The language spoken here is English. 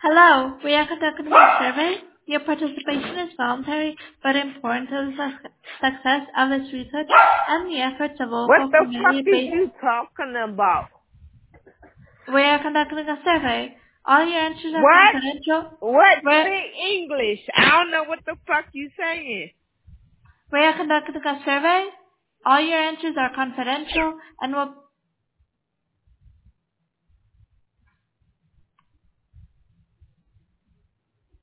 Hello, we are conducting a survey. Your participation is voluntary but important to the success of this research and the efforts of What local the fuck is community-based. you talking about? We are conducting a survey. All your answers are What? confidential. What? We're, Speak English. I don't know what the fuck you saying. we are conducting a survey. All your answers are confidential and will